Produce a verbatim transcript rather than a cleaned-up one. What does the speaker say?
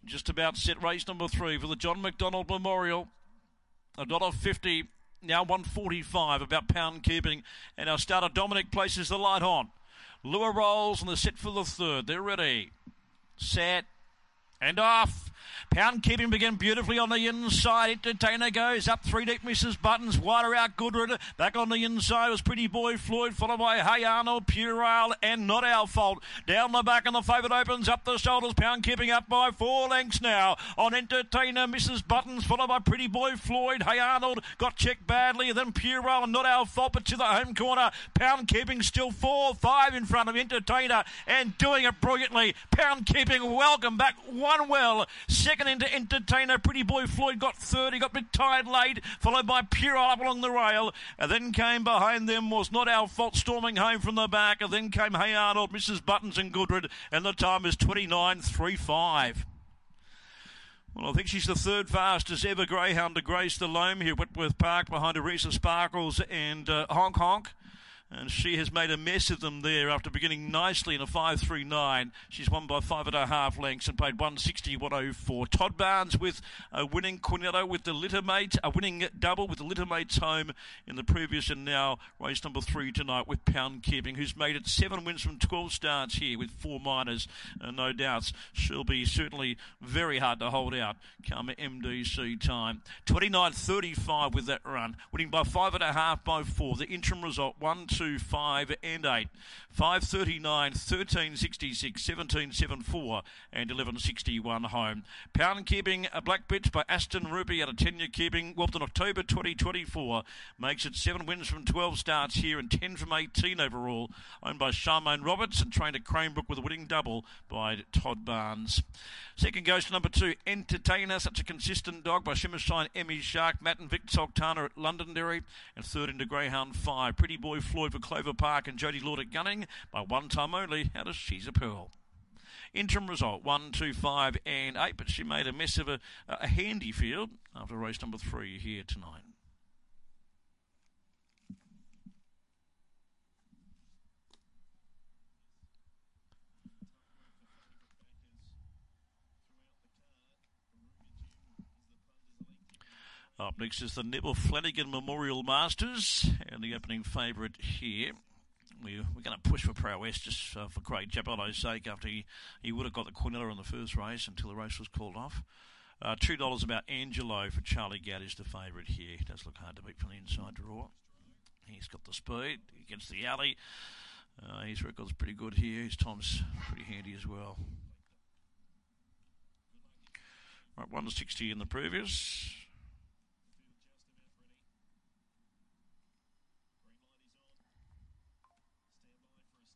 Just about set race number three for the John McDonald Memorial. one dollar fifty, now one forty-five, about pound keeping. And our starter Dominic places the light on. Lure rolls and the set for the third. They're ready. Set. And off. Pound keeping begin beautifully on the inside. Entertainer goes up three deep. Missus Buttons wider out. Goodred back on the inside was Pretty Boy Floyd, followed by Hey Arnold, Purile, and Not Our Fault. Down the back and the favourite opens up the shoulders. Pound keeping up by four lengths now on Entertainer. Missus Buttons followed by Pretty Boy Floyd. Hey Arnold got checked badly. Then Purile and Not Our Fault, but to the home corner. Pound keeping still four, five in front of Entertainer and doing it brilliantly. Pound keeping welcome back one well. Second into Entertainer. Pretty Boy Floyd got third. He got a bit tired late, followed by Purile up along the rail. And then came behind them was Not Our Fault, storming home from the back. And then came Hey Arnold, Missus Buttons and Goodred. And the time is twenty-nine thirty-five. Well, I think she's the third fastest ever greyhound to grace the loam here at Whitworth Park behind Arisa Sparkles and uh, Honk Honk. And she has made a mess of them there after beginning nicely in a five three nine. She's won by five and a half lengths and paid one sixty, one oh four. Todd Barnes with a winning Cornetto with the Littermate, a winning double with the Littermates home in the previous and now race number three tonight with Pound Keeping, who's made it seven wins from twelve starts here with four minors. And no doubts she'll be certainly very hard to hold out come M D C time. twenty-nine thirty-five with that run. Winning by five and a half by four. The interim result, one, two, five and eight. five thirty-nine, thirteen sixty-six, seventeen seventy-four and eleven sixty-one home. Pound Keeping, a black bitch by Aston Ruby at a ten-year keeping. Whelped in October twenty twenty-four. Makes it seven wins from twelve starts here and ten from eighteen overall. Owned by Charmaine Roberts and trained at Cranebrook with a winning double by Todd Barnes. Second goes to number two, Entertainer, such a consistent dog by Shimmershine, Emmy Shark, Matt and Vic Sultana at Londonderry. And third into Greyhound five, Pretty Boy Floyd for Clover Park and Jodie Lord at Gunning by one time only out of She's a Pearl. Interim result, one, two, five and eight, but she made a mess of a, a handy field after race number three here tonight. Up next is the Neville Flanagan Memorial Masters and the opening favourite here. We, we're going to push for Prowess just uh, for Craig Giappotto's sake after he, he would have got the Cornella in the first race until the race was called off. Uh, two dollars about Angelo for Charlie Gadd is the favourite here. He does look hard to beat from the inside draw. He's got the speed against the alley. Uh, his record's pretty good here. His time's pretty handy as well. Right, one sixty in the previous.